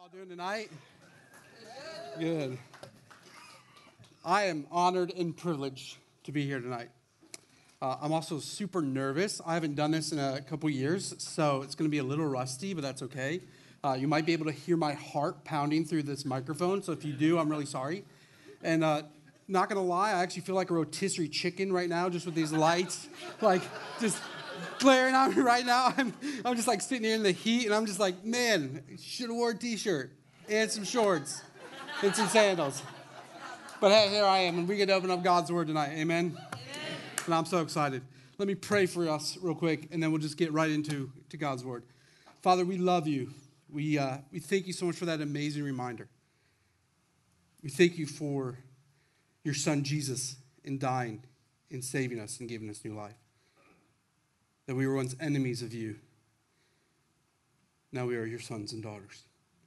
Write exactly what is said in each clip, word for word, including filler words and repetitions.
Y'all doing tonight? Good. I am honored and privileged to be here tonight. Uh, I'm also super nervous. I haven't done this in a couple years, so it's going to be a little rusty, but that's okay. Uh, you might be able to hear my heart pounding through this microphone, so if you do, I'm really sorry. And uh, not going to lie, I actually feel like a rotisserie chicken right now, just with these lights, like just glaring on me right now. I'm, I'm just like sitting here in the heat, and I'm just like, man, should have wore a t-shirt and some shorts and some sandals. But hey, here I am, and we get to open up God's word tonight. Amen? Amen. And I'm so excited. Let me pray for us real quick, and then we'll just get right into to God's word. Father, we love you. We uh, we thank you so much for that amazing reminder. We thank you for your son Jesus in dying, in saving us, and giving us new life. That we were once enemies of you. Now we are your sons and daughters.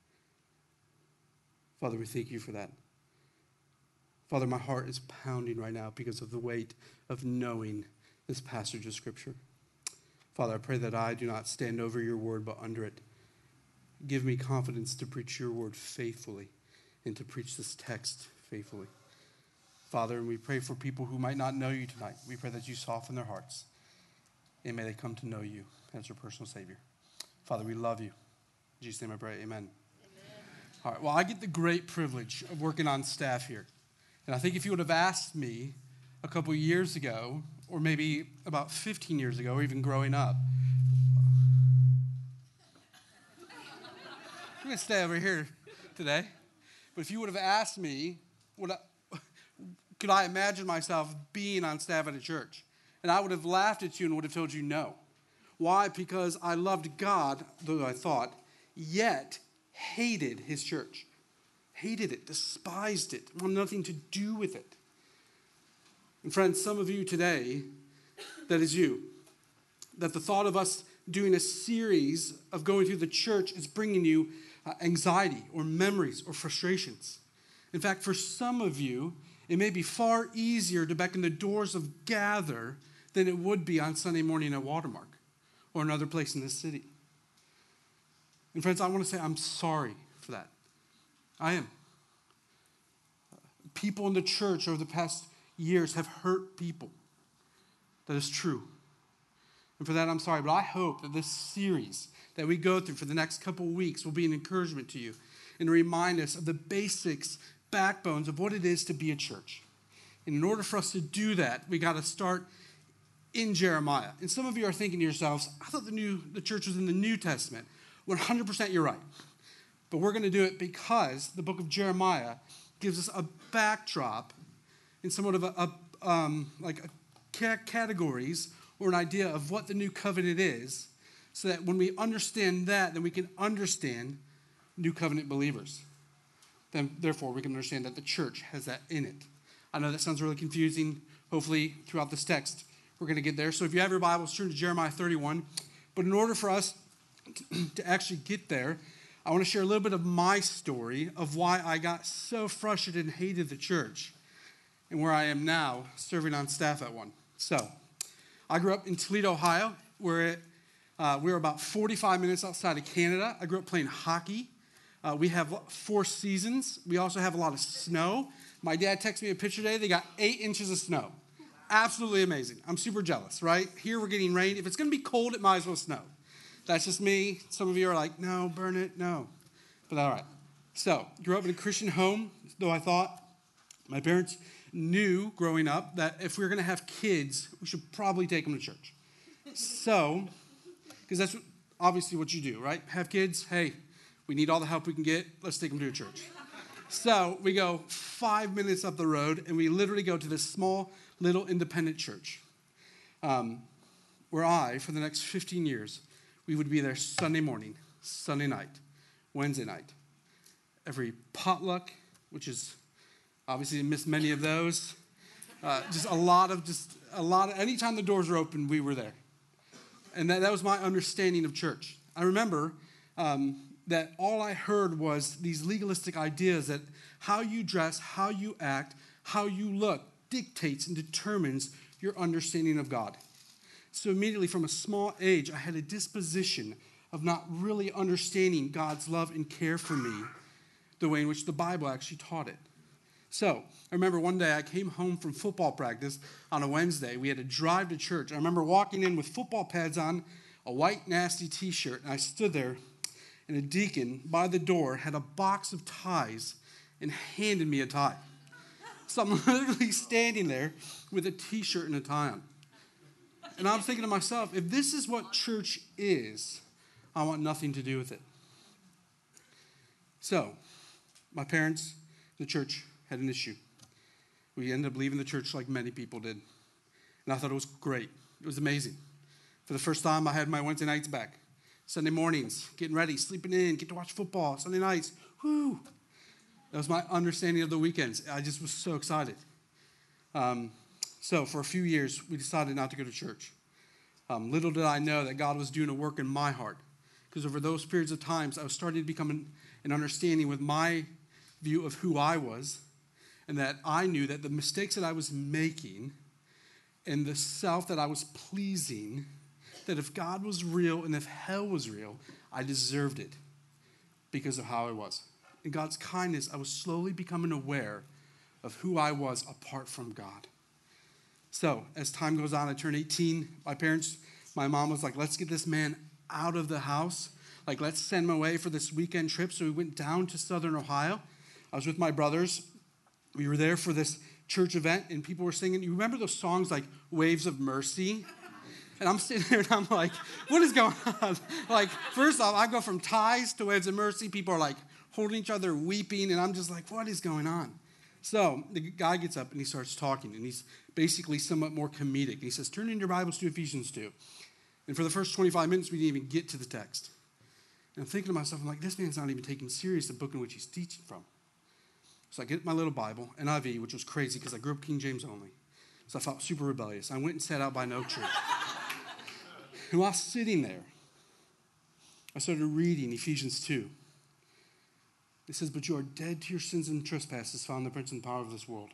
Father, we thank you for that. Father, my heart is pounding right now because of the weight of knowing this passage of Scripture. Father, I pray that I do not stand over your word, but under it. Give me confidence to preach your word faithfully and to preach this text faithfully. Father, and we pray for people who might not know you tonight. We pray that you soften their hearts, and may they come to know you as your personal Savior. Father, we love you. In Jesus' name I pray, amen. Amen. All right, well, I get the great privilege of working on staff here. And I think if you would have asked me a couple years ago, or maybe about fifteen years ago, or even growing up, I'm going to stay over here today. But if you would have asked me, would I, could I imagine myself being on staff at a church? And I would have laughed at you and would have told you no. Why? Because I loved God, though I thought, yet hated his church. Hated it, despised it, wanted nothing to do with it. And friends, some of you today, that is you, that the thought of us doing a series of going through the church is bringing you uh, anxiety or memories or frustrations. In fact, for some of you, it may be far easier to beckon the doors of Gather than it would be on Sunday morning at Watermark or another place in this city. And friends, I want to say I'm sorry for that. I am. People in the church over the past years have hurt people. That is true. And for that, I'm sorry. But I hope that this series that we go through for the next couple of weeks will be an encouragement to you and remind us of the basics, backbones of what it is to be a church. And in order for us to do that, we got to start in Jeremiah. And some of you are thinking to yourselves, I thought the new the church was in the New Testament. one hundred percent you're right. But we're going to do it because the book of Jeremiah gives us a backdrop in somewhat of a, a um, like a ca- categories or an idea of what the new covenant is, so that when we understand that, then we can understand new covenant believers. Then, therefore, we can understand that the church has that in it. I know that sounds really confusing. Hopefully, throughout this text, we're going to get there. So if you have your Bibles, turn to Jeremiah thirty-one. But in order for us to, to actually get there, I want to share a little bit of my story of why I got so frustrated and hated the church and where I am now serving on staff at one. So, I grew up in Toledo, Ohio, where it, uh, we're about forty-five minutes outside of Canada. I grew up playing hockey. Uh, we have four seasons. We also have a lot of snow. My dad texted me a picture today. They got eight inches of snow. Absolutely amazing. I'm super jealous, right? Here we're getting rain. If it's going to be cold, it might as well snow. That's just me. Some of you are like, no, burn it, no. But all right. So, grew up in a Christian home, though I thought my parents knew growing up that if we were going to have kids, we should probably take them to church. So, because that's what, obviously what you do, right? Have kids, hey, we need all the help we can get. Let's take them to a church. So, we go five minutes up the road, and we literally go to this small, little independent church um, where I, for the next fifteen years, we would be there Sunday morning, Sunday night, Wednesday night. Every potluck, which is obviously I missed many of those. Uh, just a lot of, just a lot of, anytime the doors were open, we were there. And that, that was my understanding of church. I remember um, that all I heard was these legalistic ideas that how you dress, how you act, how you look dictates and determines your understanding of God. So immediately from a small age, I had a disposition of not really understanding God's love and care for me the way in which the Bible actually taught it. So, I remember one day I came home from football practice on a Wednesday. We had to drive to church. I remember walking in with football pads on, a white nasty t-shirt, and I stood there, and a deacon by the door had a box of ties and handed me a tie. So I'm literally standing there with a t-shirt and a tie on. And I'm thinking to myself, if this is what church is, I want nothing to do with it. So, my parents, the church, had an issue. We ended up leaving the church like many people did. And I thought it was great. It was amazing. For the first time, I had my Wednesday nights back. Sunday mornings, getting ready, sleeping in, get to watch football. Sunday nights, whoo. That was my understanding of the weekends. I just was so excited. Um, so for a few years, we decided not to go to church. Um, little did I know that God was doing a work in my heart. Because over those periods of times, I was starting to become an, an understanding with my view of who I was. And that I knew that the mistakes that I was making and the self that I was pleasing, that if God was real and if hell was real, I deserved it because of how I was. In God's kindness, I was slowly becoming aware of who I was apart from God. So, as time goes on, I turned eighteen. My parents, my mom was like, let's get this man out of the house. Like, let's send him away for this weekend trip. So we went down to Southern Ohio. I was with my brothers. We were there for this church event, and people were singing. You remember those songs like Waves of Mercy? And I'm sitting there, and I'm like, what is going on? Like, first off, I go from ties to Waves of Mercy. People are like holding each other, weeping, and I'm just like, what is going on? So the guy gets up, and he starts talking, and he's basically somewhat more comedic. And he says, turn in your Bibles to Ephesians two. And for the first twenty-five minutes, we didn't even get to the text. And I'm thinking to myself, I'm like, this man's not even taking serious the book in which he's teaching from. So I get my little Bible, N I V, which was crazy because I grew up King James only. So I felt super rebellious. I went and sat out by an oak tree. And while sitting there, I started reading Ephesians two. It says, but you are dead to your sins and trespasses, found the prince and power of this world.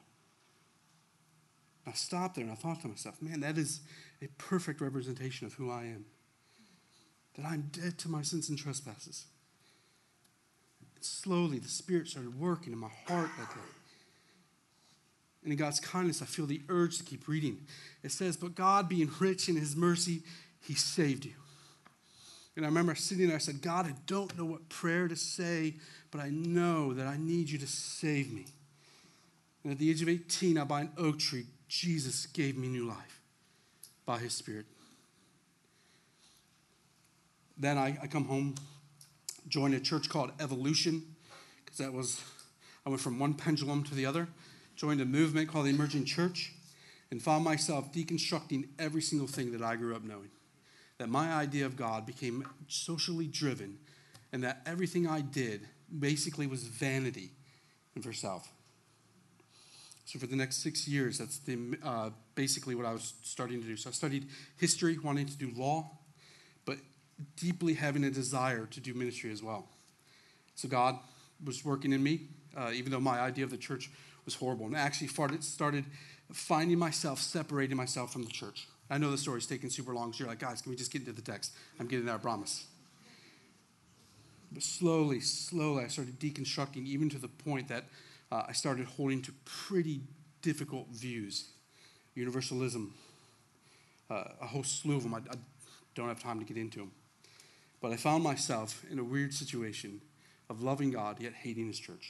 I stopped there and I thought to myself, man, that is a perfect representation of who I am. That I'm dead to my sins and trespasses. And slowly, the Spirit started working in my heart that day. And in God's kindness, I feel the urge to keep reading. It says, but God, being rich in his mercy, he saved you. And I remember sitting there, I said, God, I don't know what prayer to say, but I know that I need you to save me. And at the age of eighteen, out by an oak tree, Jesus gave me new life by his Spirit. Then I, I come home, joined a church called Evolution, because that was, I went from one pendulum to the other, joined a movement called the Emerging Church, and found myself deconstructing every single thing that I grew up knowing. That my idea of God became socially driven, and that everything I did basically was vanity and for self. So for the next six years, that's the, uh, basically what I was starting to do. So I studied history, wanting to do law, but deeply having a desire to do ministry as well. So God was working in me, uh, even though my idea of the church was horrible. And I actually started finding myself separating myself from the church. I know the story's taking super long, so you're like, guys, can we just get into the text? I'm getting there, I promise. But slowly, slowly, I started deconstructing, even to the point that uh, I started holding to pretty difficult views. Universalism, uh, a whole slew of them. I, I don't have time to get into them. But I found myself in a weird situation of loving God, yet hating his church.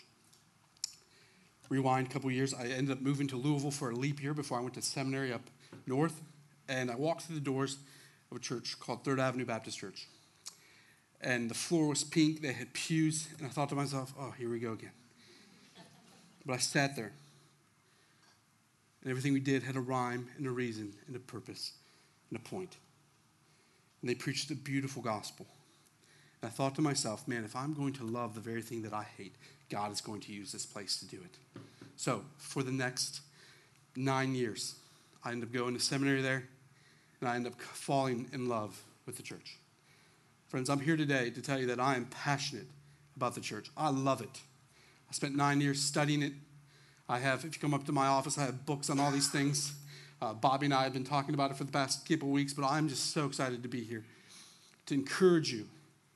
Rewind a couple years, I ended up moving to Louisville for a leap year before I went to seminary up north. And I walked through the doors of a church called Third Avenue Baptist Church. And the floor was pink. They had pews. And I thought to myself, oh, here we go again. But I sat there. And everything we did had a rhyme and a reason and a purpose and a point. And they preached a beautiful gospel. And I thought to myself, man, if I'm going to love the very thing that I hate, God is going to use this place to do it. So for the next nine years, I ended up going to seminary there. And I end up falling in love with the church. Friends, I'm here today to tell you that I am passionate about the church. I love it. I spent nine years studying it. I have, if you come up to my office, I have books on all these things. Uh, Bobby and I have been talking about it for the past couple of weeks, but I'm just so excited to be here to encourage you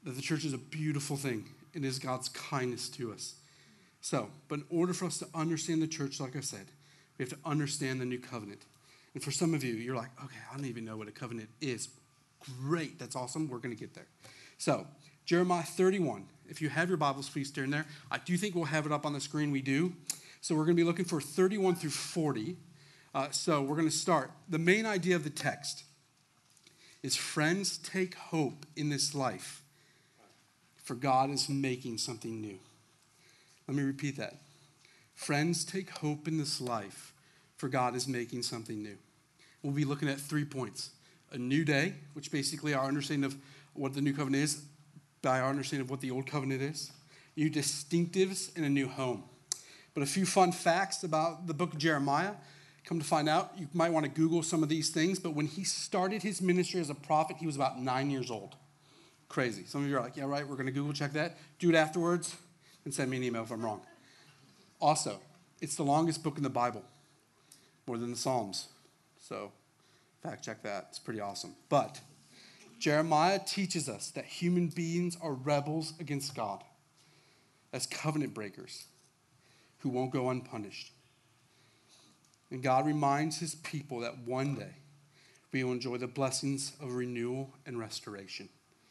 that the church is a beautiful thing. It is God's kindness to us. So, but in order for us to understand the church, like I said, we have to understand the new covenant. And for some of you, you're like, okay, I don't even know what a covenant is. Great, that's awesome. We're going to get there. So, Jeremiah thirty-one. If you have your Bibles, please turn there. I do think we'll have it up on the screen. We do. So we're going to be looking for thirty-one through forty. Uh, so we're going to start. The main idea of the text is, friends, take hope in this life, for God is making something new. Let me repeat that. Friends, take hope in this life, for God is making something new. We'll be looking at three points. A new day, which basically our understanding of what the new covenant is by our understanding of what the old covenant is. New distinctives and a new home. But a few fun facts about the book of Jeremiah. Come to find out, you might want to Google some of these things, but when he started his ministry as a prophet, he was about nine years old. Crazy. Some of you are like, yeah, right, we're going to Google check that. Do it afterwards and send me an email if I'm wrong. Also, it's the longest book in the Bible, more than the Psalms. So, fact check that. It's pretty awesome. But Jeremiah teaches us that human beings are rebels against God as covenant breakers who won't go unpunished. And God reminds his people that one day we will enjoy the blessings of renewal and restoration.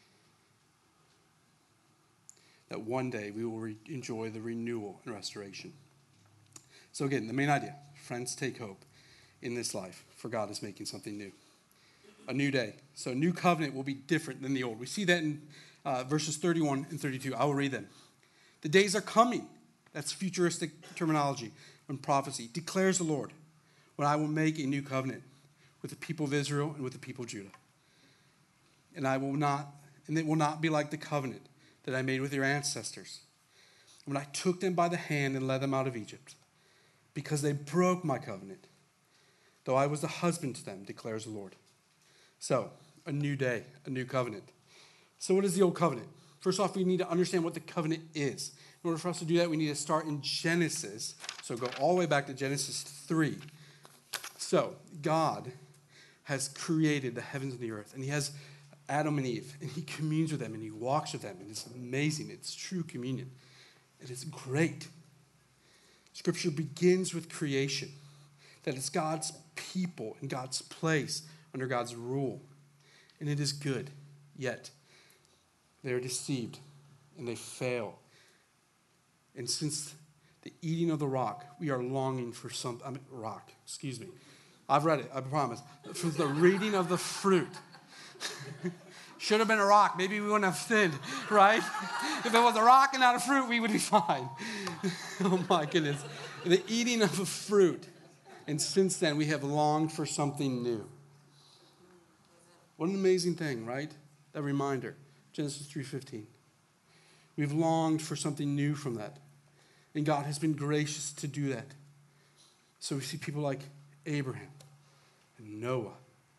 That one day we will re- enjoy the renewal and restoration. So again, the main idea, friends, take hope in this life, for God is making something new. A new day. So a new covenant will be different than the old. We see that in uh, verses thirty-one and thirty-two. I will read them. The days are coming. That's futuristic terminology and prophecy. Declares the Lord, when I will make a new covenant with the people of Israel and with the people of Judah. And I will not, and it will not be like the covenant that I made with your ancestors, when I took them by the hand and led them out of Egypt, because they broke my covenant, though I was the husband to them, declares the Lord. So, a new day, a new covenant. So what is the old covenant? First off, we need to understand what the covenant is. In order for us to do that, we need to start in Genesis. So go all the way back to Genesis three. So, God has created the heavens and the earth, and he has Adam and Eve, and he communes with them, and he walks with them, and it's amazing. It's true communion. It is great. Scripture begins with creation, that it's God's people in God's place under God's rule, and it is good. Yet, they are deceived, and they fail. And since the eating of the rock, we are longing for some, I mean, rock, excuse me. I've read it, I promise. From the reading of the fruit. Should have been a rock. Maybe we wouldn't have sinned, right? If it was a rock and not a fruit, we would be fine. Oh my goodness. The eating of a fruit. And since then, we have longed for something new. What an amazing thing, right? That reminder. Genesis three fifteen. We've longed for something new from that. And God has been gracious to do that. So we see people like Abraham and Noah.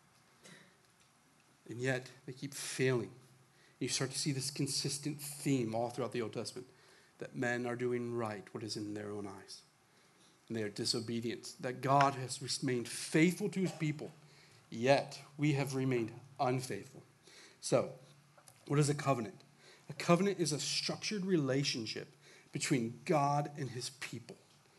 And yet, they keep failing. You start to see this consistent theme all throughout the Old Testament, that men are doing right what is in their own eyes. And they are disobedient. That God has remained faithful to his people, yet we have remained unfaithful. So, what is a covenant? A covenant is a structured relationship between God and his people.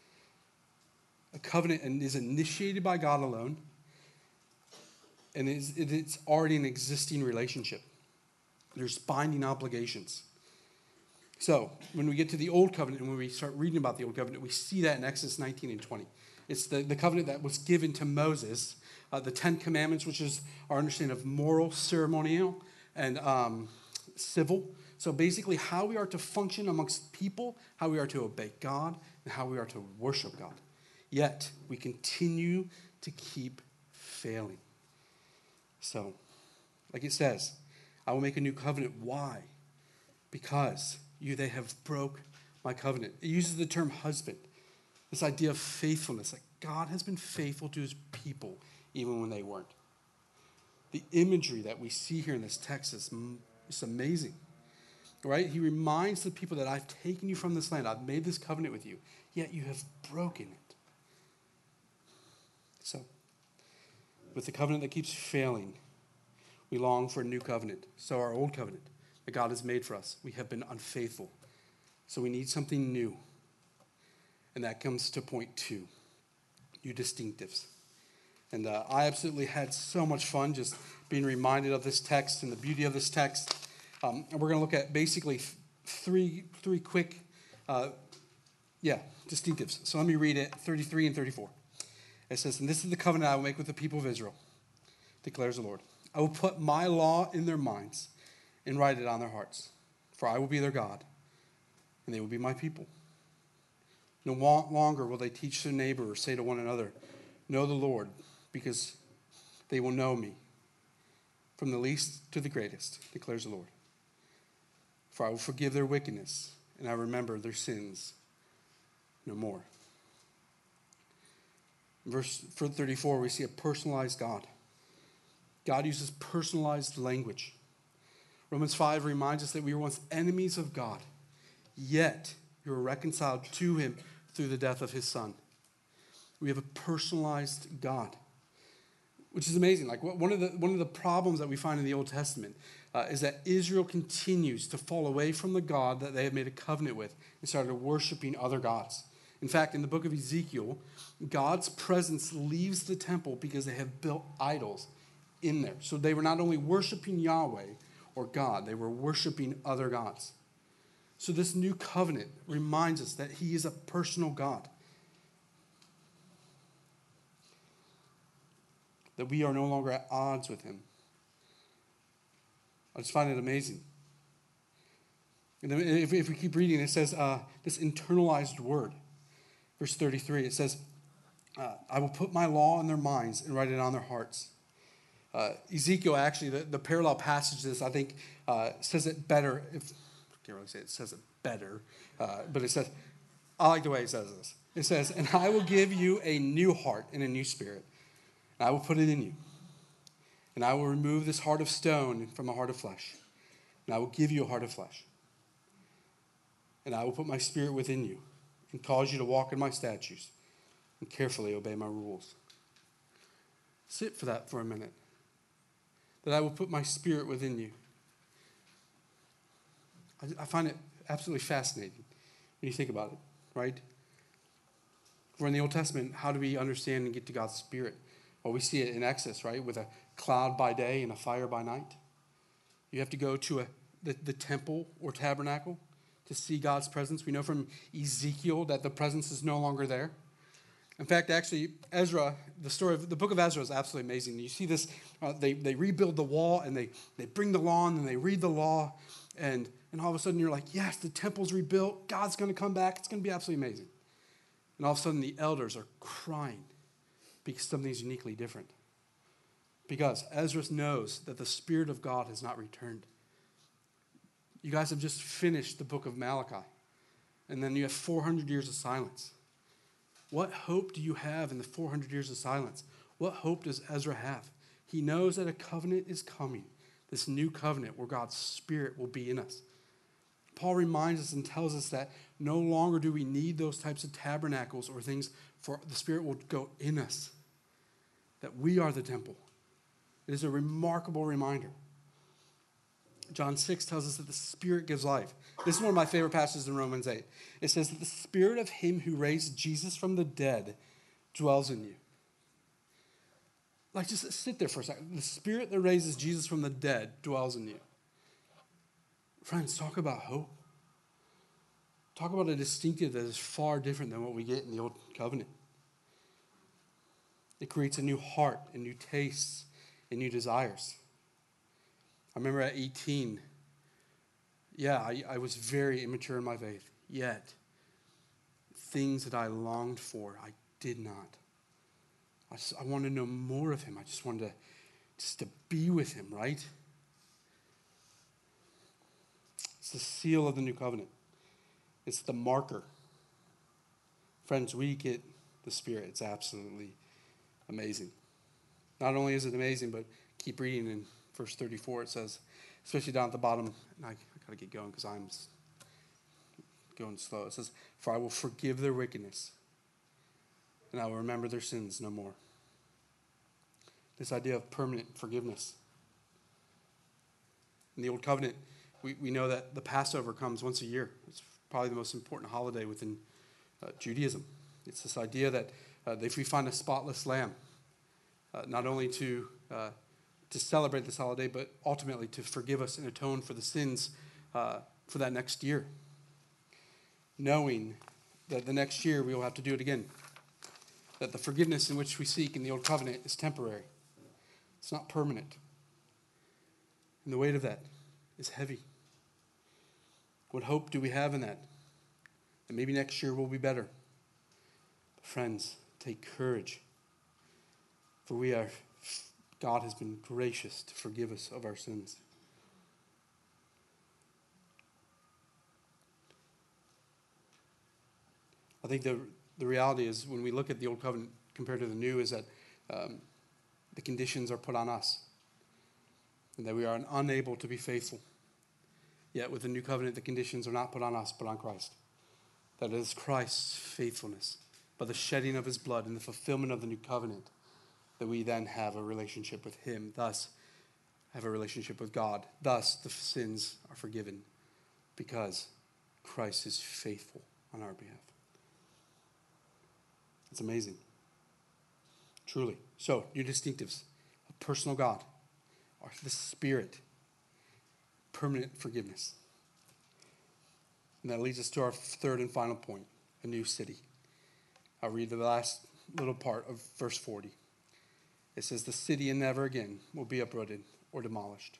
A covenant is initiated by God alone, and it's already an existing relationship. There's binding obligations. So, when we get to the Old Covenant, and when we start reading about the Old Covenant, we see that in Exodus nineteen and twenty. It's the, the covenant that was given to Moses, uh, the Ten Commandments, which is our understanding of moral, ceremonial, and um, civil. So basically, how we are to function amongst people, how we are to obey God, and how we are to worship God. Yet, we continue to keep failing. So, like it says, I will make a new covenant. Why? Because you, they have broke my covenant. It uses the term husband. This idea of faithfulness. Like God has been faithful to his people even when they weren't. The imagery that we see here in this text is, is amazing. Right? He reminds the people that I've taken you from this land. I've made this covenant with you. Yet you have broken it. So, with the covenant that keeps failing, we long for a new covenant. So our old covenant, that God has made for us. We have been unfaithful. So we need something new. And that comes to point two, new distinctives. And uh, I absolutely had so much fun just being reminded of this text and the beauty of this text. Um, and we're going to look at basically th- three three quick, uh, yeah, distinctives. So let me read it, thirty-three and thirty-four. It says, "And this is the covenant I will make with the people of Israel, declares the Lord. I will put my law in their minds and write it on their hearts. For I will be their God, and they will be my people. No longer will they teach their neighbor or say to one another, 'Know the Lord,' because they will know me, from the least to the greatest, declares the Lord. For I will forgive their wickedness, and I remember their sins no more." In verse thirty-four, we see a personalized God. God uses personalized language. Romans five reminds us that we were once enemies of God, yet you were reconciled to him through the death of his Son. We have a personalized God, which is amazing. Like one of the one of the problems that we find in the Old Testament uh, is that Israel continues to fall away from the God that they have made a covenant with and started worshiping other gods. In fact, in the book of Ezekiel, God's presence leaves the temple because they have built idols in there. So they were not only worshiping Yahweh or God, they were worshiping other gods. So this new covenant reminds us that he is a personal God, that we are no longer at odds with him. I just find it amazing. And then if, if we keep reading, it says uh, this internalized word. Verse thirty-three, it says, uh, "I will put my law in their minds and write it on their hearts." Uh, Ezekiel, actually, the, the parallel passage to this, I think, uh, says it better. If, I can't really say it says it better, uh, but it says, I like the way it says this. It says, "And I will give you a new heart and a new spirit. And I will put it in you. And I will remove this heart of stone from a heart of flesh. And I will give you a heart of flesh. And I will put my spirit within you and cause you to walk in my statutes and carefully obey my rules." Sit for that for a minute. That I will put my spirit within you. I, I find it absolutely fascinating when you think about it, right? For in the Old Testament, how do we understand and get to God's spirit? Well, we see it in Exodus, right? With a cloud by day and a fire by night. You have to go to a, the, the temple or tabernacle to see God's presence. We know from Ezekiel that the presence is no longer there. In fact, actually, Ezra, the story of the book of Ezra is absolutely amazing. You see this, uh, they, they rebuild the wall and they, they bring the law in and they read the law. And, and all of a sudden you're like, yes, the temple's rebuilt. God's going to come back. It's going to be absolutely amazing. And all of a sudden the elders are crying because something's uniquely different. Because Ezra knows that the Spirit of God has not returned. You guys have just finished the book of Malachi. And then you have four hundred years of silence. What hope do you have in the four hundred years of silence? What hope does Ezra have? He knows that a covenant is coming, this new covenant where God's Spirit will be in us. Paul reminds us and tells us that no longer do we need those types of tabernacles or things, for the Spirit will go in us, that we are the temple. It is a remarkable reminder. John six tells us that the Spirit gives life. This is one of my favorite passages in Romans eight. It says that the Spirit of him who raised Jesus from the dead dwells in you. Like, just sit there for a second. The Spirit that raises Jesus from the dead dwells in you. Friends, talk about hope. Talk about a distinctive that is far different than what we get in the Old Covenant. It creates a new heart and new tastes and new desires. I remember at eighteen, yeah, I, I was very immature in my faith. Yet, things that I longed for, I did not. I, just, I wanted to know more of him. I just wanted to, just to be with him, right? It's the seal of the new covenant. It's the marker. Friends, we get the Spirit. It's absolutely amazing. Not only is it amazing, but keep reading in verse thirty-four. It says, especially down at the bottom, and I, I got to get going because I'm going slow. It says, "For I will forgive their wickedness, and I will remember their sins no more." This idea of permanent forgiveness. In the Old Covenant, We, we know that the Passover comes once a year. It's probably the most important holiday within uh, Judaism. It's this idea that uh, if we find a spotless lamb, uh, not only to uh, to celebrate this holiday, but ultimately to forgive us and atone for the sins uh, for that next year, knowing that the next year we will have to do it again, that the forgiveness in which we seek in the Old Covenant is temporary. It's not permanent. And the weight of that is heavy. What hope do we have in that? That maybe next year will be better. But friends, take courage. For we are, God has been gracious to forgive us of our sins. I think the the reality is when we look at the Old Covenant compared to the New is that um, the conditions are put on us and that we are unable to be faithful. Yet with the New Covenant, the conditions are not put on us, but on Christ. That it is Christ's faithfulness, by the shedding of his blood and the fulfillment of the New Covenant, that we then have a relationship with him, thus have a relationship with God. Thus the sins are forgiven because Christ is faithful on our behalf. It's amazing. Truly. So, new distinctives. A personal God. Or the Spirit. Permanent forgiveness. And that leads us to our third and final point. A new city. I'll read the last little part of verse forty. It says, the city and never again will be uprooted or demolished.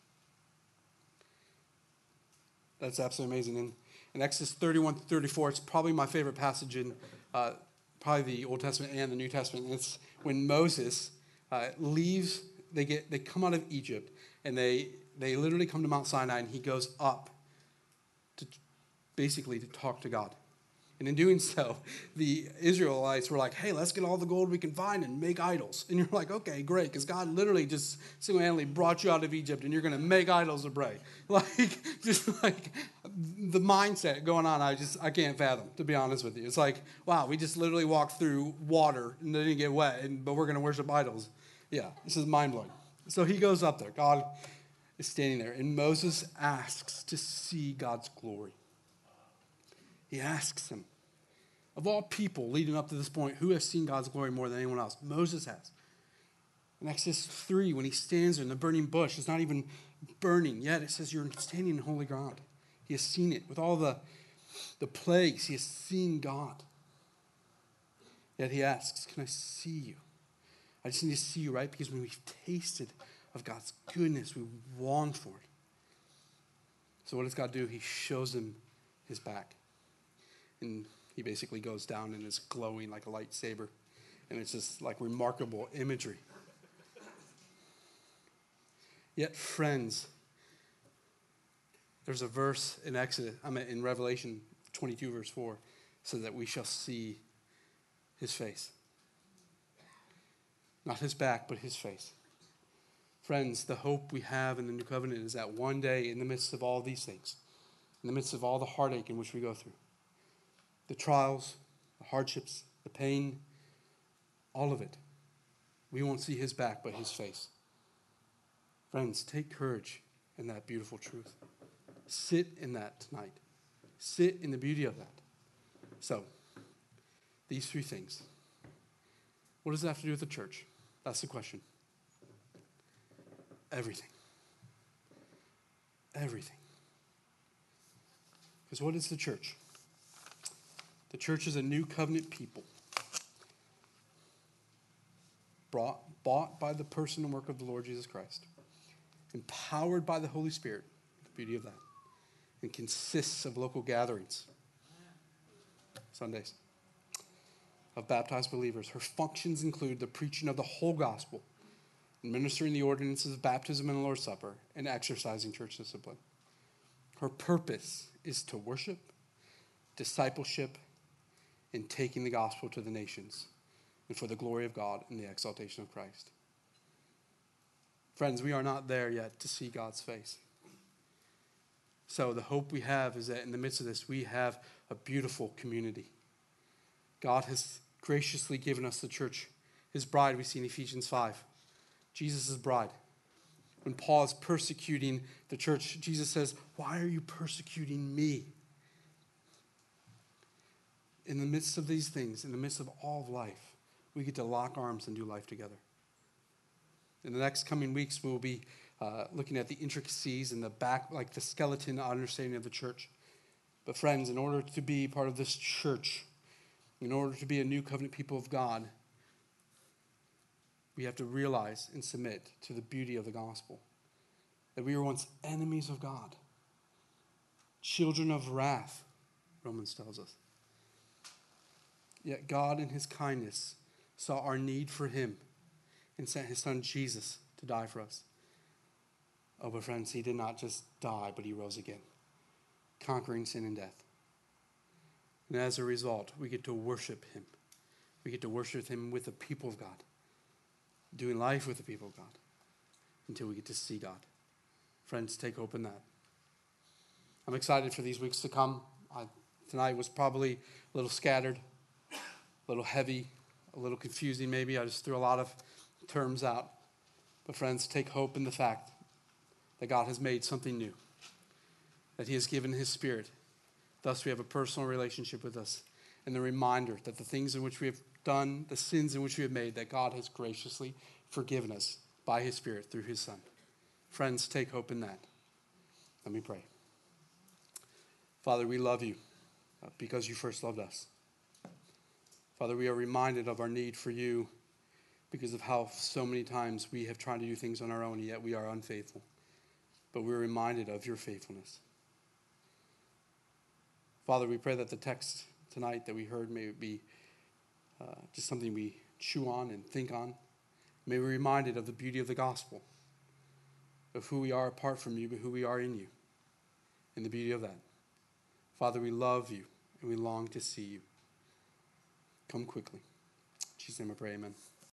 That's absolutely amazing. In, in Exodus thirty-one to thirty-four, it's probably my favorite passage in uh, probably the Old Testament and the New Testament. And it's when Moses uh, leaves, they get they come out of Egypt, and they they literally come to Mount Sinai, and he goes up to basically to talk to God. And in doing so, the Israelites were like, hey, let's get all the gold we can find and make idols. And you're like, okay, great, because God literally just single-handedly brought you out of Egypt, and you're going to make idols to pray. Like, just like the mindset going on, I just, I can't fathom, to be honest with you. It's like, wow, we just literally walked through water and didn't get wet, and, but we're going to worship idols. Yeah, this is mind-blowing. So he goes up there. God is standing there, and Moses asks to see God's glory. He asks him, of all people leading up to this point, who has seen God's glory more than anyone else? Moses has. In Exodus three, when he stands there in the burning bush, it's not even burning yet. It says you're standing in holy ground. He has seen it. With all the, the plagues, he has seen God. Yet he asks, can I see you? I just need to see you, right? Because when we've tasted of God's goodness, we long for it. So what does God do? He shows him his back. And he basically goes down and is glowing like a lightsaber. And it's just like remarkable imagery. Yet, friends, there's a verse in Exodus, I mean in Revelation twenty-two, verse four, says that we shall see his face. Not his back, but his face. Friends, the hope we have in the new covenant is that one day, in the midst of all these things, in the midst of all the heartache in which we go through, the trials, the hardships, the pain, all of it, we won't see his back, but his face. Friends, take courage in that beautiful truth. Sit in that tonight. Sit in the beauty of that. So, these three things. What does that have to do with the church? That's the question. Everything. Everything. Because what is the church? The church is a new covenant people. Brought, bought by the person and work of the Lord Jesus Christ. Empowered by the Holy Spirit. The beauty of that. And consists of local gatherings. Sundays. Of baptized believers. Her functions include the preaching of the whole gospel, administering the ordinances of baptism and the Lord's Supper, and exercising church discipline. Her purpose is to worship, discipleship, and taking the gospel to the nations, and for the glory of God and the exaltation of Christ. Friends, we are not there yet to see God's face. So the hope we have is that in the midst of this, we have a beautiful community. God has graciously given us the church, his bride we see in Ephesians five. Jesus' bride. When Paul is persecuting the church, Jesus says, "Why are you persecuting me?" In the midst of these things, in the midst of all of life, we get to lock arms and do life together. In the next coming weeks, we'll be uh, looking at the intricacies and the back, like the skeleton understanding of the church. But friends, in order to be part of this church, in order to be a new covenant people of God, we have to realize and submit to the beauty of the gospel. That we were once enemies of God, children of wrath, Romans tells us. Yet God in his kindness saw our need for him and sent his son Jesus to die for us. Oh, but friends, he did not just die, but he rose again, conquering sin and death. And as a result, we get to worship him. We get to worship him with the people of God, doing life with the people of God, until we get to see God. Friends, take hope in that. I'm excited for these weeks to come. I, tonight was probably a little scattered, a little heavy, a little confusing maybe. I just threw a lot of terms out. But friends, take hope in the fact that God has made something new, that he has given his Spirit. Thus we have a personal relationship with us, and the reminder that the things in which we have done, the sins in which we have made, that God has graciously forgiven us by his Spirit through his Son. Friends, take hope in that. Let me pray. Father, we love you because you first loved us. Father, we are reminded of our need for you because of how so many times we have tried to do things on our own, yet we are unfaithful. But we're reminded of your faithfulness. Father, we pray that the text tonight that we heard may be uh, just something we chew on and think on. May we be reminded of the beauty of the gospel, of who we are apart from you, but who we are in you, and the beauty of that. Father, we love you, and we long to see you. Come quickly. In Jesus' name I pray, amen.